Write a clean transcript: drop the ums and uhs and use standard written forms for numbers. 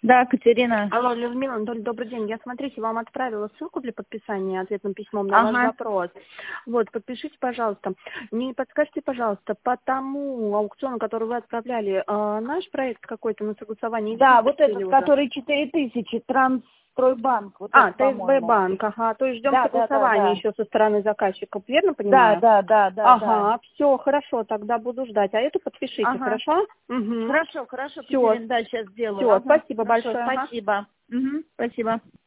Да, Катерина. Алло, Людмила Анатольевна, добрый день. Я, смотрите, вам отправила ссылку для подписания ответным письмом на ваш вопрос. Вот, подпишите, пожалуйста. Не подскажите, пожалуйста, по тому аукциону, который вы отправляли, наш проект какой-то на согласование? Да, вот этот, который 4000, Трансстройбанк. Вот ТСБ банк, ага. То есть ждем согласования еще со стороны заказчиков, верно понимаю? Да. Ага, все, хорошо, тогда буду ждать. А эту подпишите, хорошо? Хорошо, Всё. Катерина, да, сейчас сделаю. Все, спасибо Хорошо, большое. спасибо. Спасибо.